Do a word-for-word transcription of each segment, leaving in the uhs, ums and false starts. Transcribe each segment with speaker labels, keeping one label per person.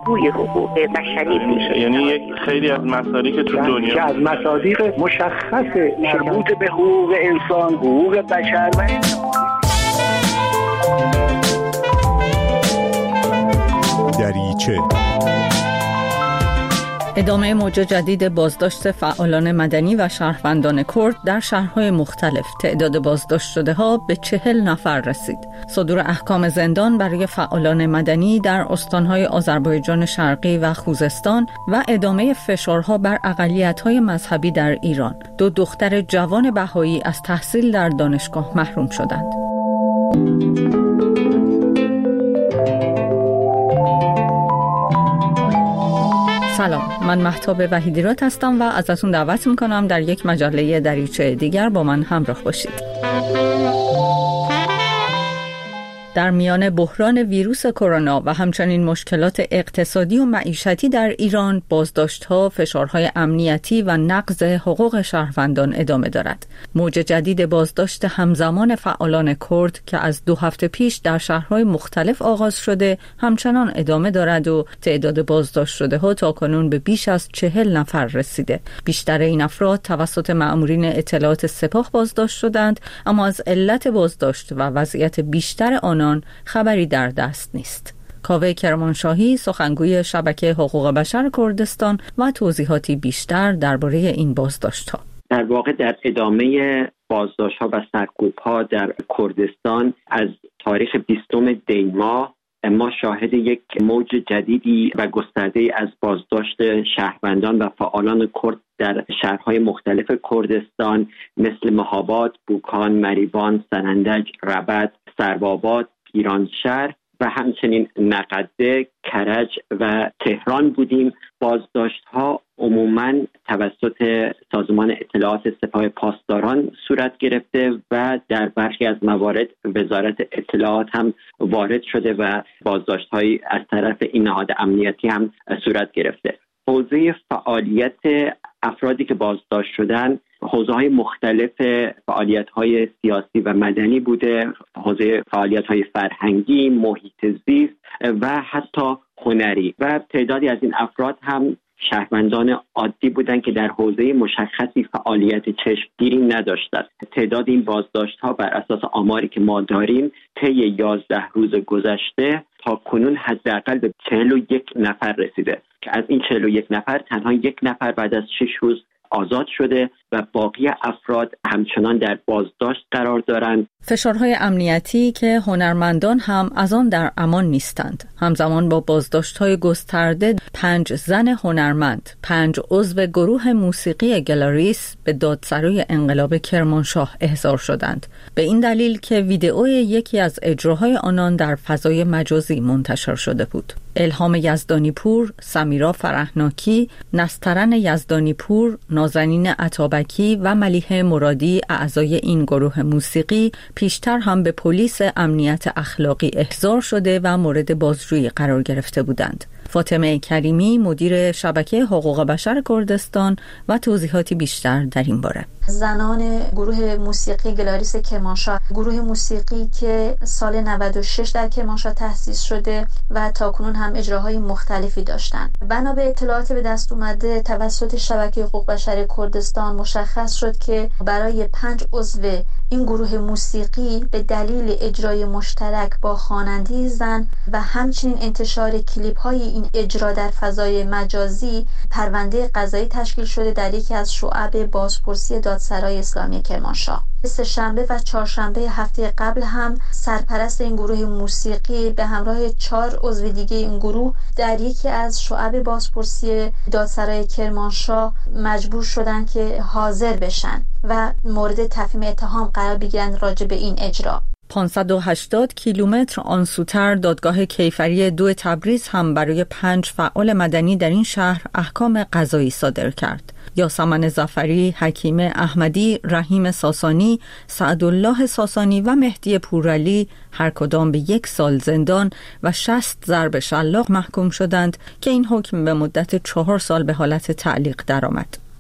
Speaker 1: بازگوی حقوق بشری
Speaker 2: میشه. یعنی یک خیلی از مصادیق که تو دنیا
Speaker 3: که از مصادیق مشخص مربوط به حقوق انسان، حقوق بشر و
Speaker 4: دریچه.
Speaker 5: ادامه موج جدید بازداشت فعالان مدنی و شهروندان کرد در شهرهای مختلف. تعداد بازداشت شده ها به چهل نفر رسید. صدور احکام زندان برای فعالان مدنی در استانهای آذربایجان شرقی و خوزستان و ادامه فشارها بر اقلیت‌های مذهبی در ایران. دو دختر جوان بهایی از تحصیل در دانشگاه محروم شدند. سلام، من مهتاب وحیدیرات هستم و ازتون دعوت میکنم در یک مجله دریچه دیگر با من همراه باشید. در میان بحران ویروس کرونا و همچنین مشکلات اقتصادی و معیشتی در ایران، بازداشت‌ها، فشارهای امنیتی و نقض حقوق شهروندان ادامه دارد. موج جدید بازداشت همزمان فعالان کرد که از دو هفته پیش در شهرهای مختلف آغاز شده، همچنان ادامه دارد و تعداد بازداشت شده‌ها تاکنون به بیش از چهل نفر رسیده. بیشتر این افراد توسط مأمورین اطلاعات سپاه بازداشت شدند، اما از علت بازداشت و وضعیت بیشتر آن خبری در دست نیست. کاوه کرمانشاهی، سخنگوی شبکه حقوق بشر کردستان، و توضیحاتی بیشتر درباره این بازداشت‌ها.
Speaker 6: در واقع در ادامه بازداشت‌ها و سرکوب‌ها در کردستان از تاریخ بیستم دی ماه ما شاهد یک موج جدیدی و گسترده‌ای از بازداشت شهروندان و فعالان کرد در شهرهای مختلف کردستان مثل مهاباد، بوکان، مریوان، سنندج، ربد، سروآباد، پیرانشهر و همچنین نقده، کرج و تهران بودیم. بازداشت‌ها عموماً توسط سازمان اطلاعات سپاه پاسداران صورت گرفته و در برخی از موارد وزارت اطلاعات هم وارد شده و بازداشت‌هایی از طرف این نهاد امنیتی هم صورت گرفته. حوزه فعالیت افرادی که بازداشت شدن حوزه‌های مختلف فعالیت‌های سیاسی و مدنی بوده، حوزه فعالیت‌های فرهنگی، محیط زیست و حتی هنری، و تعدادی از این افراد هم شهروندان عادی بودند که در حوزه مشخصی فعالیت چشمگیری نداشتند. تعداد این بازداشت‌ها بر اساس آماری که ما داریم طی یازده روز گذشته تا کنون حداقل به چهل و یک نفر رسیده که از این چهل و یک نفر تنها یک نفر بعد از شش روز آزاد شده و باقی افراد همچنان در بازداشت قرار دارند.
Speaker 5: فشارهای امنیتی که هنرمندان هم از آن در امان نیستند. همزمان با بازداشت‌های گسترده، پنج زن هنرمند، پنج عضو گروه موسیقی گلاریس به دادسرای انقلاب کرمانشاه احضار شدند. به این دلیل که ویدئوی یکی از اجراهای آنان در فضای مجازی منتشر شده بود. الهام یزدانی پور، سمیرا فرحناکی، نسترن یزدانی پور، نازنین عطابکی و ملیحه مرادی، اعضای این گروه موسیقی، پیشتر هم به پلیس امنیت اخلاقی احضار شده و مورد بازجویی قرار گرفته بودند. فاطمه کریمی، مدیر شبکه حقوق بشر کردستان، و توضیحاتی بیشتر در این باره.
Speaker 7: زنان گروه موسیقی گلاریس کرمانشاه، گروه موسیقی که سال نود و شش در کرمانشاه تأسیس شده و تاکنون هم اجراهای مختلفی داشتند. بنا به اطلاعات به دست اومده توسط شبکه حقوق بشر کردستان مشخص شد که برای پنج عضو این گروه موسیقی به دلیل اجرای مشترک با خواننده زن و همچنین انتشار کلیپ های این اجرا در فضای مجازی پرونده قضایی تشکیل شده در یکی از شعب بازپرسی دادسرای اسلامی کرمانشاه. سه‌شنبه و چهارشنبه هفته قبل هم سرپرست این گروه موسیقی به همراه چهار عضو دیگه این گروه در یکی از شعب بازپرسی دادسرای کرمانشاه مجبور شدن که حاضر بشن و مورد تفهیم اتهام قرار بگیرن راجع به این اجرا.
Speaker 5: پانصد و هشتاد کیلومتر آنسوتر دادگاه کیفری دو تبریز هم برای پنج فعال مدنی در این شهر احکام قضایی صادر کرد. یاسمن ظفری، حکیم احمدی، رحیم ساسانی، سعدالله ساسانی و مهدی پورعلی هر کدام به یک سال زندان و شصت ضرب شلاق محکوم شدند که این حکم به مدت چهار سال به حالت تعلیق درآمد.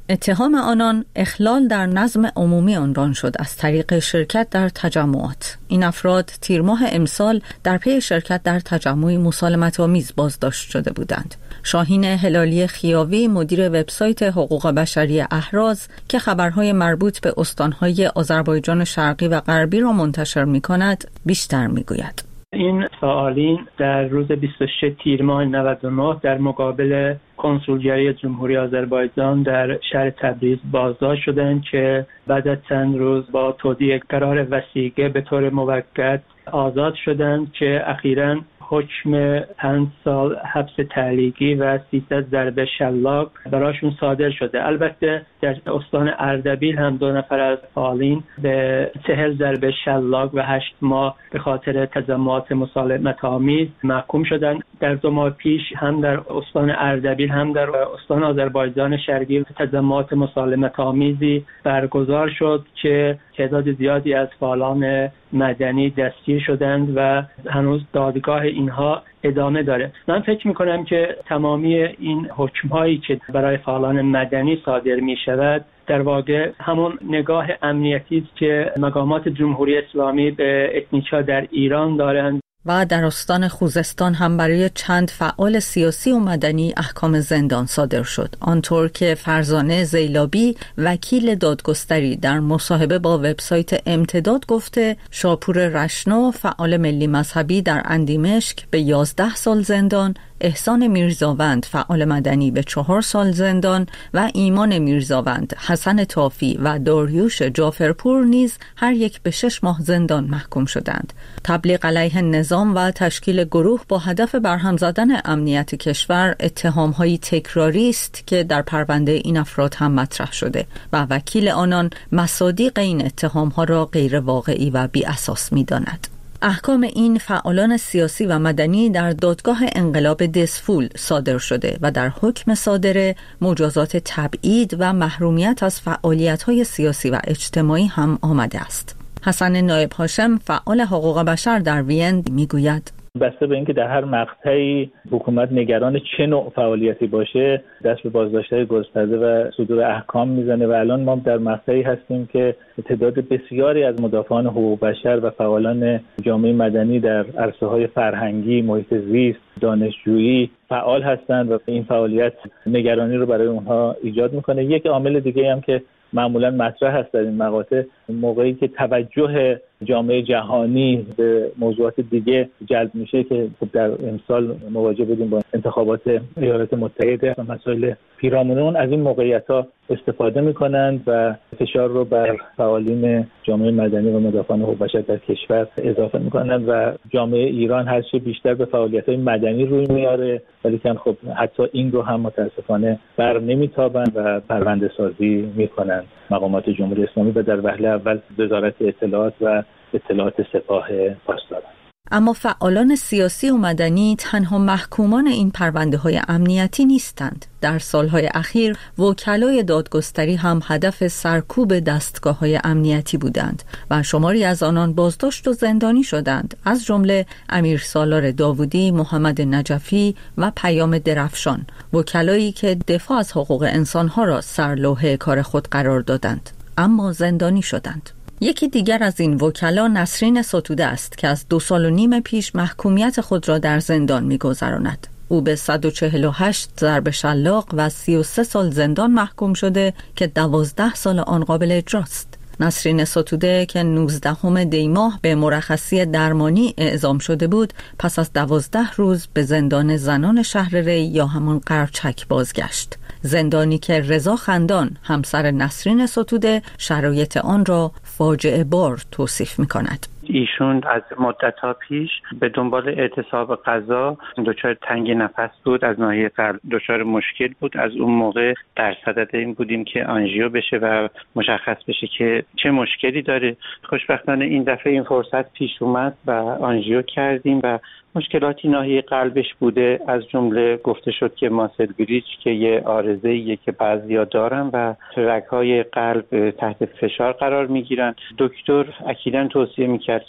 Speaker 5: اتهام آنان اخلال در نظم عمومی عنوان شد از طریق شرکت در تجمعات. این افراد تیر ماه امسال در پی شرکت در تجمعی مسالمت‌آمیز بازداشت شده بودند. شاهین هلالی خیاوی مدیر وبسایت حقوق بشری اهراز که خبرهای مربوط به استانهای آذربایجان شرقی و غربی را منتشر می‌کند بیشتر می‌گوید.
Speaker 1: این فعالین در روز بیست و شش تیر ماه نود و نه در مقابل کنسولگری جمهوری آذربایجان در شهر تبریز بازداشت شدند که بعد از چند روز با تودیع قرار وثیقه به طور موقت آزاد شدند که اخیراً حکم پنج سال حبس تعلیقی و سیصد ضربه شلاق براشون صادر شده. البته در استان اردبیل هم دو نفر از فعالین به چهل ضربه شلاق و هشت ماه به خاطر تجمعات مسالمت‌آمیز محکوم شدند. در دو ماه پیش هم در استان اردبیل هم در استان آذربایجان شرقی تجمعات مسالمت‌آمیزی برگزار شد که تعداد زیادی از فعالان مدنی دستگیر شدند و هنوز دادگاه اینها ادامه داره. من فکر میکنم که تمامی این حکم‌هایی که برای فعالان مدنی صادر می شود در واقع همون نگاه امنیتی است که مقامات جمهوری اسلامی به اتنیک‌ها در ایران دارند.
Speaker 5: و در استان خوزستان هم برای چند فعال سیاسی و مدنی احکام زندان صادر شد. آنطور که فرزانه زیلابی وکیل دادگستری در مصاحبه با وبسایت امتداد گفته، شاپور رشنو فعال ملی مذهبی در اندیمشک به یازده سال زندان، احسان میرزاوند فعال مدنی به چهار سال زندان و ایمان میرزاوند، حسن طافی و داریوش جعفرپور نیز هر یک به شش ماه زندان محکوم شدند. تبلیغ علیه نظام و تشکیل گروه با هدف برهم زدن امنیت کشور اتهام‌هایی تکراری است که در پرونده این افراد هم مطرح شده و وکیل آنان مصادیق این اتهام‌ها را غیر واقعی و بی اساس می‌داند. احکام این فعالان سیاسی و مدنی در دادگاه انقلاب دسفول صادر شده و در حکم صادره مجازات تبعید و محرومیت از فعالیت‌های سیاسی و اجتماعی هم آمده است. حسن نایب هاشم فعال حقوق بشر در وین میگوید
Speaker 8: بسته به اینکه در هر مقطعی حکومت نگران چه نوع فعالیتی باشه دست به بازداشت‌های گسترده و صدور احکام میزنه و الان ما در مقطعی هستیم که تعداد بسیاری از مدافعان حقوق بشر و فعالان جامعه مدنی در عرصه‌های فرهنگی، محیط زیست، دانشجویی فعال هستند و این فعالیت نگرانی رو برای اونها ایجاد میکنه. یک عامل دیگه هم که معمولا مطرح هست در این مقاطع، موقعی که توجه جامعه جهانی به موضوعات دیگه جلب میشه که خب در امسال مواجه بودیم با انتخابات ایالات متحده و مسائل پیرامون اون، از این موقعیت‌ها استفاده میکنند و فشار رو بر فعالین جامعه مدنی و مدافعان حقوق بشر در کشور اضافه میکنند و جامعه ایران هر چه بیشتر به فعالیت‌های مدنی روی میاره، ولی که خب حتی این رو هم متاسفانه بر نمیتابند و پرونده سازی میکنند مقامات جمهوری اسلامی و در وهله اول وزارت اطلاعات و اطلاعات سپاه پاسداران.
Speaker 5: اما فعالان سیاسی و مدنی تنها محکومان این پرونده های امنیتی نیستند. در سالهای اخیر وکلای دادگستری هم هدف سرکوب دستگاه های امنیتی بودند و شماری از آنان بازداشت و زندانی شدند، از جمله امیر سالار داوودی، محمد نجفی و پیام درفشان، وکلایی که دفاع از حقوق انسانها را سرلوحه کار خود قرار دادند اما زندانی شدند. یکی دیگر از این وکلا نسرین ستوده است که از دو سال و نیم پیش محکومیت خود را در زندان می‌گذراند. او به صد و چهل و هشت ضرب شلاق و سی و سه سال زندان محکوم شده که دوازده سال آن قابل اجراست. نسرین ستوده که نوزدهم دی ماه به مرخصی درمانی اعزام شده بود، پس از دوازده روز به زندان زنان شهر ری یا همان قرچک بازگشت. زندانی که رضا خندان همسر نسرین ستوده شرایط آن را فاجعه بار توصیف می کند.
Speaker 9: ایشون از مدت‌ها پیش به دنبال اعتصاب غذا دچار تنگ نفس بود، از ناحیه قلب دچار مشکل بود. از اون موقع در صدد این بودیم که آنژیو بشه و مشخص بشه که چه مشکلی داره. خوشبختانه این دفعه این فرصت پیش اومد و آنژیو کردیم و مشکلاتی ناحیه قلبش بوده، از جمله گفته شد که ماسل گریچ که یه عارضه‌ایه که بعضیا دارن و رگ‌های قلب تحت فشار قرار میگیرن. دکتر اکیداً توصیه میکرد که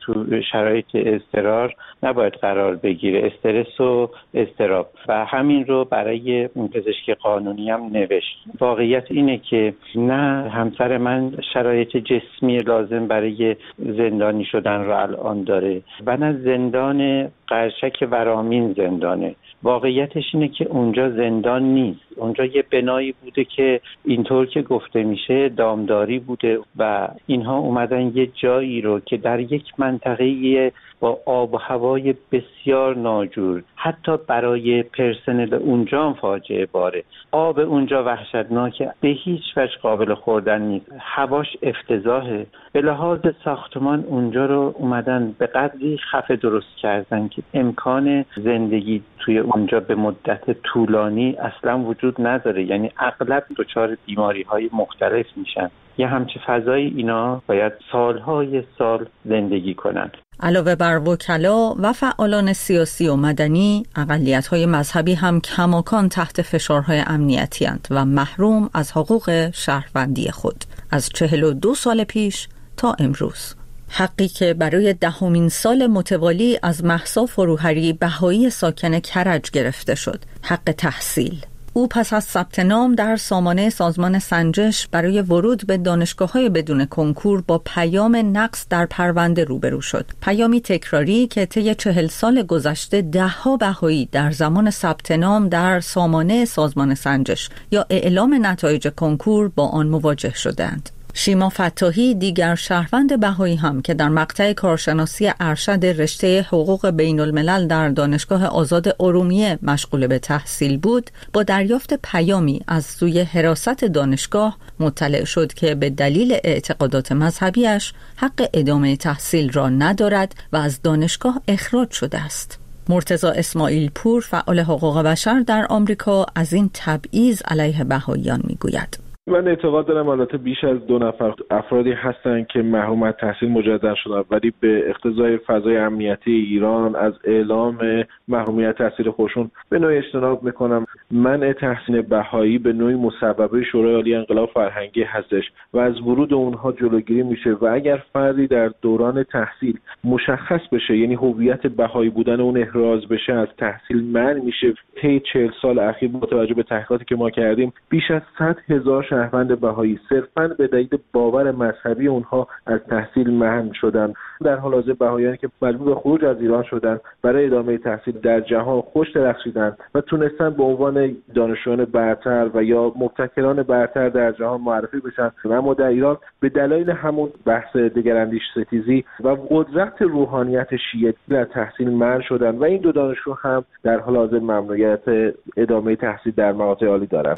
Speaker 9: تو شرایط اضطرار نباید قرار بگیره، استرس و اضطراب، و همین رو برای پزشک قانونی هم نوشت. واقعیت اینه که نه همسر من شرایط جسمی لازم برای زندانی شدن رو الان داره و نه زندان قرشک ورامین زندانه. واقعیتش اینه که اونجا زندان نیست، اونجا یه بنایی بوده که اینطور که گفته میشه دامداری بوده و اینها اومدن یه جایی رو که در یک منطقه با آب و هوای بسیار ناجور، حتی برای پرسنل اونجا هم فاجعه باره. آب اونجا وحشتناکه، به هیچ وجه قابل خوردن نیست، هواش افتضاحه. به لحاظ ساختمان اونجا رو اومدن به قدری خفه درست کردن که امکان زندگی توی اونجا به مدت طولانی اصلا وجود نداره، یعنی اغلب دچار بیماری‌های مختلف میشن. یه همچه فضایی اینا باید سالهای سال زندگی کنن.
Speaker 5: علاوه بر وکلا و فعالان سیاسی و مدنی، اقلیت‌های مذهبی هم کماکان تحت فشارهای امنیتی اند و محروم از حقوق شهروندی خود از چهل و دو سال پیش تا امروز. حقی که برای دهمین سال متوالی از مهسا فروهری بهایی ساکن کرج گرفته شد، حق تحصیل. او پس از ثبت نام در سامانه سازمان سنجش برای ورود به دانشگاه‌های بدون کنکور با پیام نقص در پرونده روبرو شد. پیامی تکراری که طی چهل سال گذشته ده‌ها بهایی در زمان ثبت نام در سامانه سازمان سنجش یا اعلام نتایج کنکور با آن مواجه شدند. شیما فتاحی، دیگر شهروند بهایی هم که در مقطع کارشناسی ارشد رشته حقوق بین الملل در دانشگاه آزاد ارومیه مشغول به تحصیل بود، با دریافت پیامی از سوی حراست دانشگاه مطلع شد که به دلیل اعتقادات مذهبیش حق ادامه تحصیل را ندارد و از دانشگاه اخراج شده است. مرتضی اسماعیل پور، فعال حقوق بشر در آمریکا، از این تبعیض علیه بهاییان میگوید.
Speaker 10: من اعتقاد دارم البته بیش از دو نفر افرادی هستند که محروم از تحصیل مجدد شدن، ولی به اقتضای فضای امنیتی ایران از اعلام محرومیت تحصیل خودشون به نوعی اجتناب میکنم. منع تحصیل بهایی به نوعی مسببه شورای عالی انقلاب فرهنگی هستش و از ورود اونها جلوگیری میشه و اگر فردی در دوران تحصیل مشخص بشه، یعنی هویت بهایی بودن اون احراز بشه، از تحصیل منع میشه. طی چهل سال اخیر با توجه به تحقیقاتی که ما کردیم بیش از صد هزار شهروند بهایی صرفاً به دلیل باور مذهبی اونها از تحصیل منع شدن. در حال حاضر بهاییانی که مجبور به خروج از ایران شدن برای ادامه تحصیل در جهان خوش درخشیدن و تونستن به عنوان دانشجویان برتر و یا مبتکران برتر در جهان معرفی بشن، اما در ایران به دلایل همون بحث دگراندیش ستیزی و قدرت روحانیت شیعه در تحصیل منع شدن و این دو دانشجو هم در حال حاضر ممنوعیت ادامه تحصیل در مقاطع عالی دارند.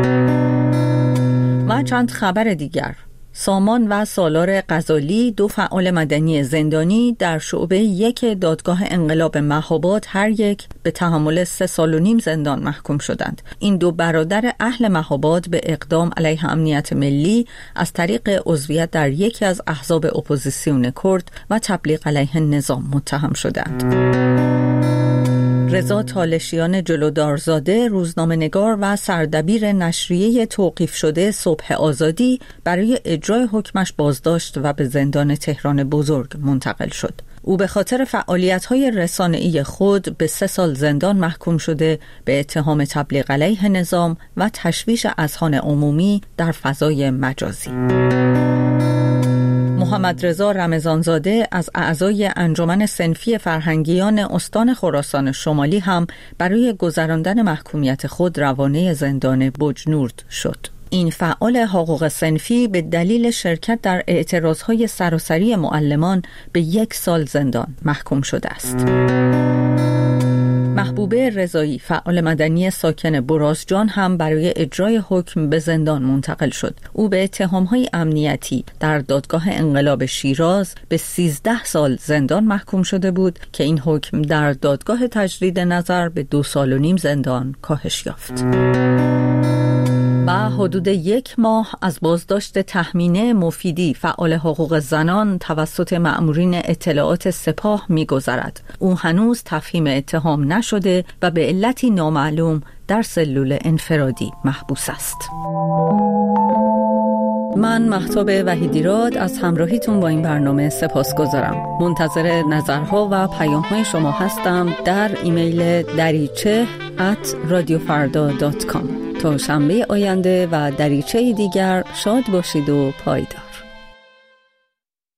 Speaker 5: و چند خبر دیگر. سامان و سالار غزالی، دو فعال مدنی زندانی در شعبه یک دادگاه انقلاب مهاباد، هر یک به تحمل سه سال و نیم زندان محکوم شدند. این دو برادر اهل مهاباد به اقدام علیه امنیت ملی از طریق عضویت در یکی از احزاب اپوزیسیون کرد و تبلیغ علیه نظام متهم شدند. رضا تالشیان جلودارزاده، روزنامه‌نگار و سردبیر نشریه توقیف شده صبح آزادی، برای اجرای حکمش بازداشت و به زندان تهران بزرگ منتقل شد. او به خاطر فعالیت‌های رسانه‌ای خود به سه سال زندان محکوم شده به اتهام تبلیغ علیه نظام و تشویش اذهان عمومی در فضای مجازی. محمد رضا رمضانزاده از اعضای انجمن صنفی فرهنگیان استان خراسان شمالی هم برای گذراندن محکومیت خود روانه زندان بجنورد شد. این فعال حقوق صنفی به دلیل شرکت در اعتراضهای سراسری معلمان به یک سال زندان محکوم شده است. محبوبه رضایی، فعال مدنی ساکن برازجان، هم برای اجرای حکم به زندان منتقل شد. او به اتهام‌های امنیتی در دادگاه انقلاب شیراز به سیزده سال زندان محکوم شده بود که این حکم در دادگاه تجدید نظر به دو سال و نیم زندان کاهش یافت. و حدود یک ماه از بازداشت تهمینه مفیدی، فعال حقوق زنان، توسط مأمورین اطلاعات سپاه می‌گذرد. او هنوز تفهیم اتهام نشده و به علتی نامعلوم در سلول انفرادی محبوس است. من مهتاب وحیدیراد از همراهیتون با این برنامه سپاسگزارم. منتظر نظرها و پیام‌های شما هستم در ایمیل دریچه ات رادیو فردا دات کام. تا شنبه آینده و دریچه دیگر شاد باشید و پایدار.